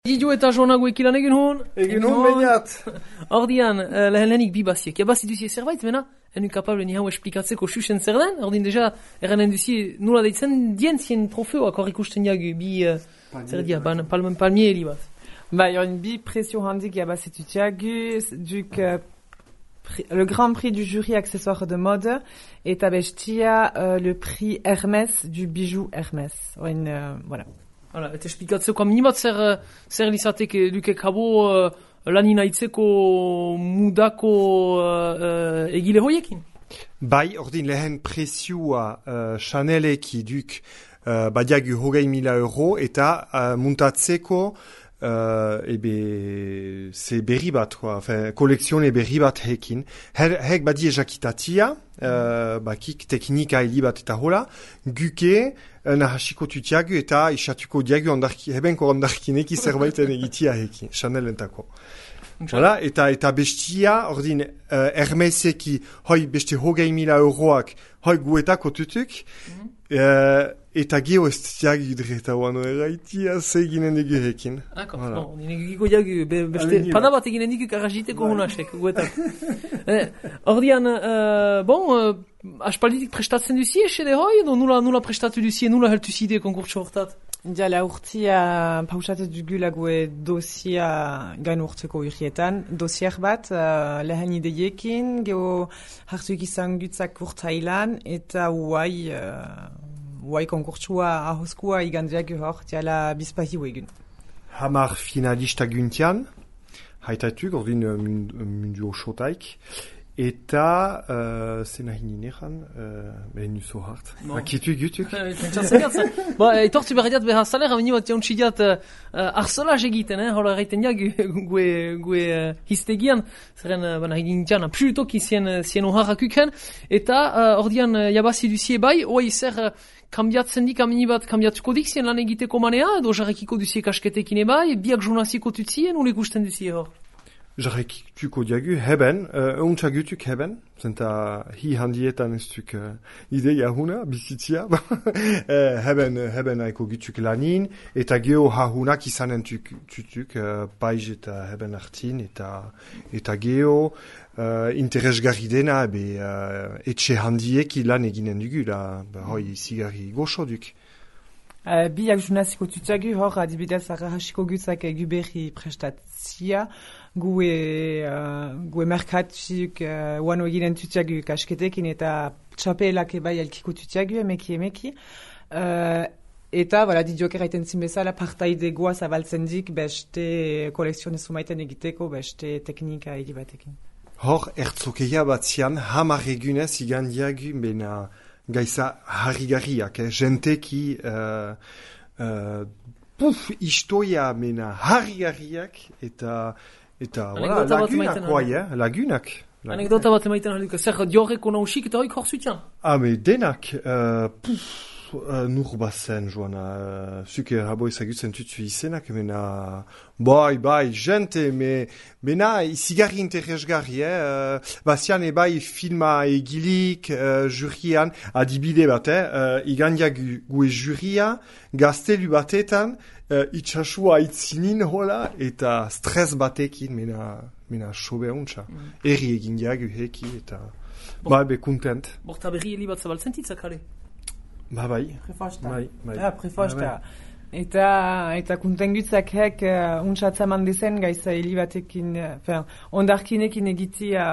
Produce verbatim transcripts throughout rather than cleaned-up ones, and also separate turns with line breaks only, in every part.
Didio eta joanago ekilan egin hon?
Egin hon bainat.
Ordian, uh, lehen bie basiek. Jabasi duzie zerbait, mena? Enu kapable ni hau esplikatzeko xuxen zer den? Ordin deja, eranen duzie nola deitzen dien zien trofeoak hor ikusten jagu bi, uh, zer dia, ban, palmen palmieri bat.
Bai, hor bi presio handik jabasi dutiagu, duk uh, le grand prix du jury accessoire de mode eta bestia uh, le prix Hermès du bijou Hermès. Oin, uh, voilà.
Hala, eta esplikatzeko minibat zer, zer lizateke duke kabo uh, lanina itzeko mudako uh, uh, egile hoiekin?
Bai, ordin lehen presioa uh, Chaneleki duk uh, badiagu hogei mila euro eta uh, muntatzeko uh, ebe ze berri bat, enfin, kolekzione berri bat hekin. Her, hek badie jakitatia, uh, bakik teknika heli bat eta hola, guke, nahasiko tutiagu eta isatuko diagu ondarki, hebenko ondarkineki zerbaiten egitia hekin, Chanel entako. Voilà, eta, eta bestia, ordin, uh, Hermeseki, hoi beste hogei mila euroak, hoi guetako tutuk, mm-hmm. uh, eta geho ez diagu dreta wano eraitia zeginen digu hekin.
D'accord, voilà. Bon, nire giko diagu, be, beste, pada bat eginen digu karajiteko hunasek, guetak. eh, ordian, uh, bon, uh, aspalditik prestatzen duzie, xede hoi, edo nula, nula prestatu duzie, nula heltu zide konkurtso hortat?
Ja, la urtia pausatu dugu lague dosia gain urteko urrietan. Dosier bat, uh, lehen ideiekin, geho hartu egizan gutzak urtailan, eta uai, uh, uai konkurtsua ahoskua igandiak hor, diala bizpahiu egun.
Hamar finalista guntian, haitatuk, ordin mundu osotaik, eta uh, zena hininean, uh, behin nuzo hart. No. Akitu gutuk?
Ba, etortzi berdiat behar salera, meni bat jauntxidiat uh, arsolaz egiten, eh? Hola erraiten ja, gue, gue uh, histegian, zeren, uh, bana egin tiana, plutoki zien, zien oharrakuken, eta uh, ordian uh, jabasi duzie bai, oi zer uh, kambiatzen dik, amini bat kambiatuko dik zien lan egiteko manea, edo jarrekiko duzie kasketekin ebai, biak jounaziko tutzien, ule gusten duzie hor?
Jarrekituko diagu heben, uh, untsa gutuk heben, zenta hi handietan ez duk uh, ideia huna, bizitzia, uh, heben, heben aiko gutuk lanin, eta geho hahunak izanen tutuk, uh, paiz eta heben hartin, eta, eta geho uh, interesgarri dena, ebe uh, etxe handiek lan eginen dugu, la, ba, hoi zigarri goxo duk.
Uh, biak junaziko tutiagu hor, adibidez arrahasiko gutzak egu berri prestatzia, gue, uh, gue merkatuk uh, wano eginen tutiagu kasketekin eta txapelak ebai elkiko tutiagu emeki emeki. Uh, eta, voilà, didiok eraiten zinbezala partaide goa zabaltzen dik beste kolekzione sumaiten egiteko, beste teknika egibatekin.
Hor, ertzokeia batzian, hamar egunez igan diagu, bena gaiza harrigarriak, eh? Jenteki, uh, uh, puf, istoia mena harrigarriak, eta, eta, voilà, lagunak, guai, eh? Lagunak.
Anekdota bat emaiten haluka, zer diorreko nausik eta hoik hor zutian?
Ah, me denak, uh, puf, uh, nur bazen, joana, uh, zuke rabo ezagutzen tutsu izenak, mena, bai, bai, jente, me, mena, zigarri interesgarri, eh, uh, bazian ebai filma egilik, uh, jurian, adibide bat, eh, uh, igandia gu, gue juria, gaztelu batetan, uh, itxasua itzinin hola, eta stres batekin, mena, mena, sobe untsa. Mm. Eri egin diagu heki, eta, bon, bai, be, kontent.
Borta berri heli bat zabaltzen titzak, ale?
Ba, bai.
Prefosta.
Bai, bai.
Ja, prefosta. Eta, eta kuntengutzak hek uh, untxatzaman dizen gaiza heli batekin, uh, ondarkinekin egitia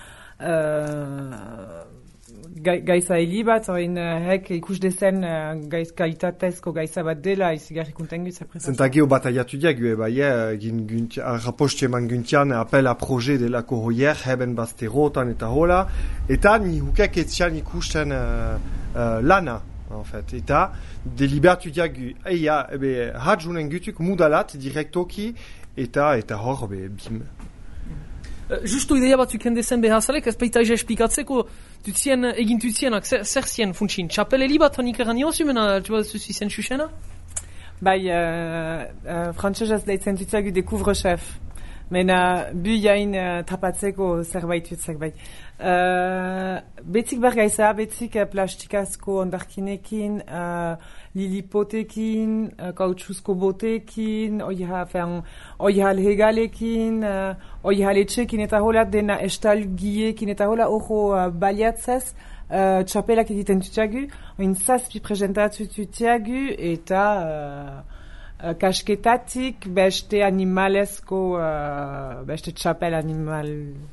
uh, gaiza heli bat, oin uh, hek ikus dezen uh, gaiz kalitatezko gaiza bat dela, izigarri kuntengutzak prefosta.
Zenta geho bataiatu diagu, eba, yeah, raposte eman guntian apel a proje delako hoier, heben bazterotan eta hola, eta ni hukek etzian ikusten uh, uh, lana. En fait, eta deliberatu diagu, eia, ebe, hadjunen gutuk mudalat direktoki, eta, eta hor, be, bim.
Uh, justo ideia bat zuken dezen behazalek, ez baita eza esplikatzeko, tutzien, egin tutzienak, zer, zer zien funtsin? Txapel heli bat honik eran niozu, mena, tu bat zuzi zen xuxena?
Bai, uh, uh, frantzesez deitzen tutziagu découvre-chef. Mena, bu jain uh, tapatzeko zerbait tutzak bai. Uh, betik bergaiza, betik uh, plastikazko ondarkinekin, uh, lilipotekin, uh, kautxuzko botekin, oihal, fen, oihal hegalekin, uh, oihal etxekin eta hola dena estalgiekin eta hola ojo uh, baliatzez, uh, txapelak egiten tutiagu, oin zazpi presentatu tutiagu eta uh, uh, kasketatik beste animalezko, uh, beste txapel animal...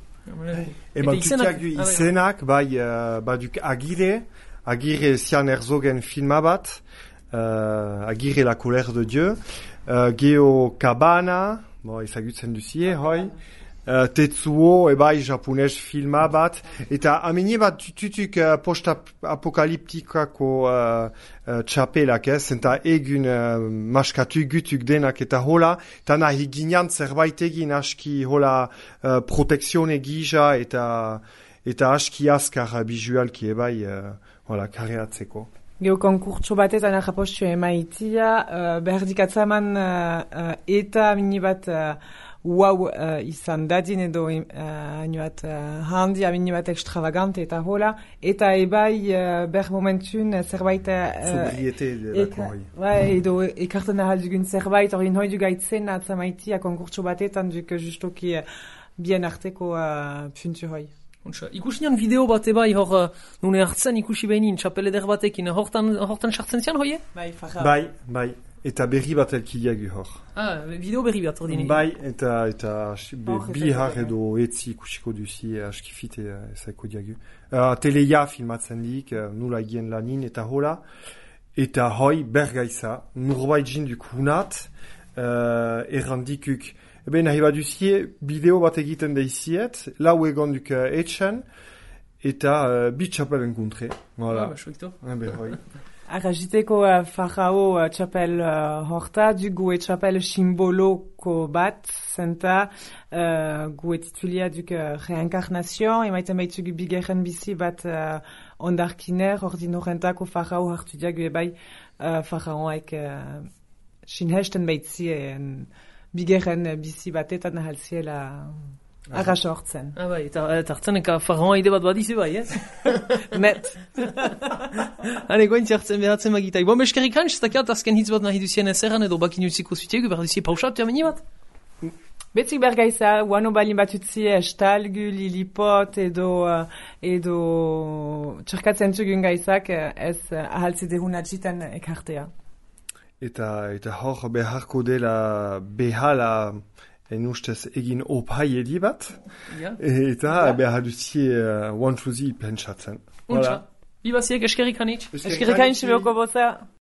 Eman tutiagu izenak, bai, uh, baduk agire, agire zian erzogen filma bat, uh, agire la colère de Dieu, uh, Geo Cabana, bon, ezagutzen duzie, hoi, uh, Tetsuo, ebai, japonez filma bat, eta amenie bat tutuk uh, post-apokaliptikako uh, uh, txapelak ez, eta egun uh, maskatu gutuk denak eta hola, eta nahi ginean zerbait egin aski hola uh, protekzione gija eta eta aski azkar bizualki ebai uh, hola kareatzeko.
Geo konkurtso batetan ahapostio emaitia, uh, berdikatzaman uh, uh, eta mini bat uh, wow uh, izan dadin edo uh, bat uh, handi, mini bat extravagante eta hola, eta ebai uh, ber momentun uh, zerbait... Uh,
Sobriete delako hoi.
Ouais, edo ekartan ahal dugun zerbait, hori hoi dugaitzen atzamaitia konkurtso batetan duk justoki uh, bien arteko uh, puntu hoi.
Ikusinan video bat ebai hor uh, nune hartzen ikusi behin txapel eder batekin hortan, hortan sartzen zian hoie?
Bai, farra.
Bai, bai, eta berri bat elkidiagu hor.
Ah, video berri bat ordine.
Bai, eta, eta be, bihar edo etzi ikusiko duzi askifite ezako diagu. Uh, teleia filmatzen dik, uh, nula egien lanin eta hola, eta hoi bergaiza, nurbait jinduk hunat, uh, errandikuk. Eben, nahi bat duzie, bideo bat egiten daiziet, lau egon duk uh, etxen, eta uh, bit txapel enkontre. Voilà.
Ah, ba, choikto.
Eben, hoi.
Arrajiteko uh, farrao uh, txapel uh, horta, du gue txapel simboloko bat, zenta uh, gue titulia duk uh, reinkarnazio, emaiten baitzuk bigeren bizi bat uh, ondarkiner, ordin horrentako farrao hartu diagu ebai uh, farraoak uh, sinhesten baitzien bigeren bizi batetan ahalziela arraso hortzen.
Ah bai, eta hartzen eka farroa ide bat badizu bai, ez?
Net.
Hane, gointzi hartzen behatzen magitai. Bo, meskerrik hanz, ez dakiat azken hitz bat nahi duzien ezeran edo bakin utziko zutiegu, behar duzie pausat, jameni bat?
Betzik bergaiza, guano balin bat utzie estalgu, lilipot edo, edo txerkatzen txugun gaizak ez ahaltzi dehun atxitan ekartea.
Eta, eta hor beharko dela behala en ustez egin opai edi bat.
Ja.
Eta ja. Behar duzie uh, wantzuzi pentsatzen.
Untxa. Voilà. Bibaziek eskerrik hanitz.
Eskerrik hanitz, beoko boza.